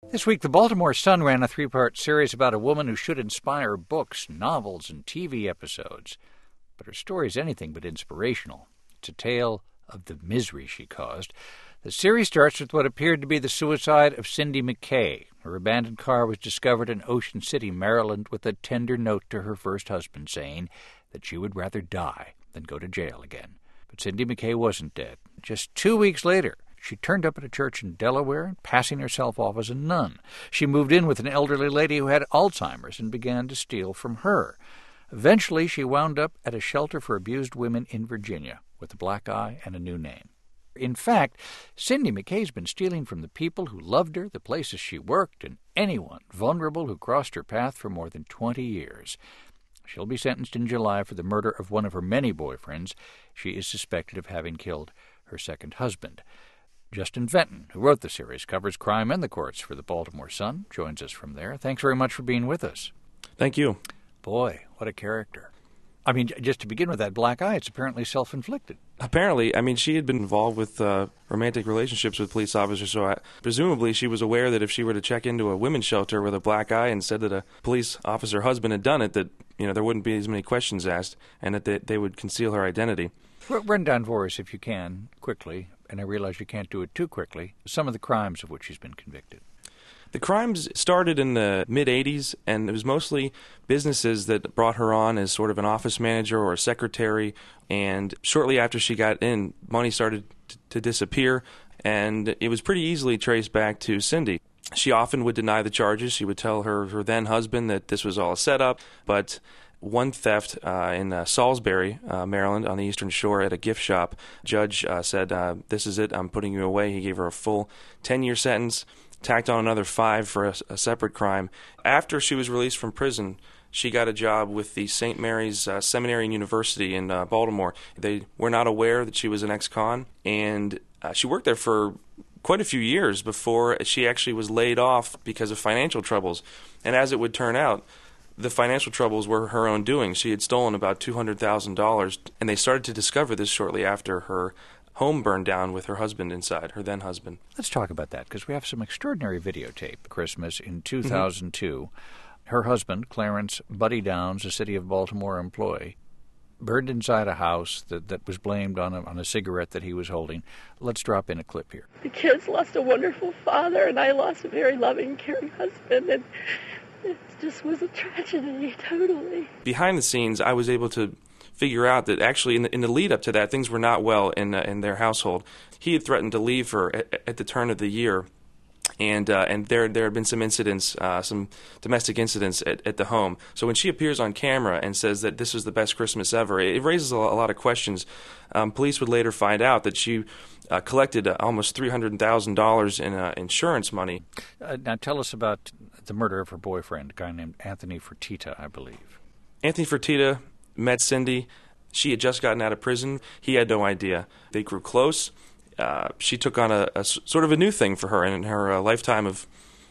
This week, the Baltimore Sun ran a three-part series about a woman who should inspire books, novels, and TV episodes. But her story is anything but inspirational. It's a tale of the misery she caused. The series starts with what appeared to be the suicide of Cindy McKay. Her abandoned car was discovered in Ocean City, Maryland, with a tender note to her first husband saying that she would rather die than go to jail again. But Cindy McKay wasn't dead. Just 2 weeks later, she turned up at a church in Delaware, passing herself off as a nun. She moved in with an elderly lady who had Alzheimer's and began to steal from her. Eventually, she wound up at a shelter for abused women in Virginia with a black eye and a new name. In fact, Cindy McKay's been stealing from the people who loved her, the places she worked, and anyone vulnerable who crossed her path for more than 20 years. She'll be sentenced in July for the murder of one of her many boyfriends. She is suspected of having killed her second husband. Justin Fenton, who wrote the series, covers crime and the courts for the Baltimore Sun, joins us from there. Thanks very much for being with us. Thank you. Boy, what a character. I mean, just to begin with, that black eye, it's apparently self-inflicted. Apparently, she had been involved with romantic relationships with police officers, so presumably she was aware that if she were to check into a women's shelter with a black eye and said that a police officer husband had done it, that there wouldn't be as many questions asked and that they would conceal her identity. Run down for us, if you can, quickly, and I realize you can't do it too quickly, some of the crimes of which she's been convicted. The crimes started in the mid-'80s, and it was mostly businesses that brought her on as sort of an office manager or a secretary, and shortly after she got in, money started to disappear, and it was pretty easily traced back to Cindy. She often would deny the charges. She would tell her then-husband that this was all a setup, but one theft in Salisbury, Maryland, on the Eastern Shore at a gift shop, judge said, "This is it, I'm putting you away." He gave her a full 10-year sentence, tacked on another 5 for a separate crime. After she was released from prison, she got a job with the St. Mary's Seminary and University in Baltimore. They were not aware that she was an ex-con, and she worked there for quite a few years before she actually was laid off because of financial troubles. And as it would turn out, the financial troubles were her own doing. She had stolen about $200,000, and they started to discover this shortly after her home burned down with her husband inside, her then-husband. Let's talk about that, because we have some extraordinary videotape. Christmas in 2002, her husband, Clarence Buddy Downs, a City of Baltimore employee, burned inside a house that was blamed on a cigarette that he was holding. Let's drop in a clip here. The kids lost a wonderful father, and I lost a very loving, caring husband, and it just was a tragedy, totally. Behind the scenes, I was able to figure out that actually in the lead up to that, things were not well in their household. He had threatened to leave her at the turn of the year, and there had been some incidents, some domestic incidents at the home. So when she appears on camera and says that this was the best Christmas ever, it raises a lot of questions. Police would later find out that she collected almost $300,000 in insurance money. Now tell us about the murder of her boyfriend, a guy named Anthony Fertitta, I believe. Anthony Fertitta met Cindy. She had just gotten out of prison. He had no idea. They grew close. She took on a sort of a new thing for her in her lifetime of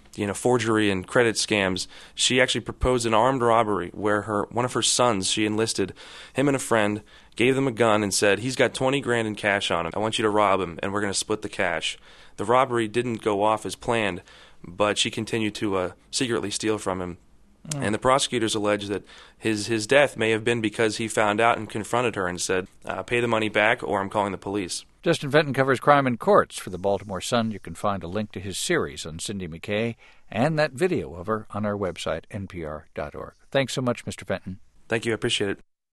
forgery and credit scams. She actually proposed an armed robbery where one of her sons, she enlisted him and a friend, gave them a gun and said, "He's got 20 grand in cash on him. I want you to rob him, and we're going to split the cash." The robbery didn't go off as planned, but she continued to secretly steal from him. And the prosecutors allege that his death may have been because he found out and confronted her and said, "Pay the money back or I'm calling the police." Justin Fenton covers crime in courts for the Baltimore Sun. You can find a link to his series on Cindy McKay and that video of her on our website, npr.org. Thanks so much, Mr. Fenton. Thank you. I appreciate it.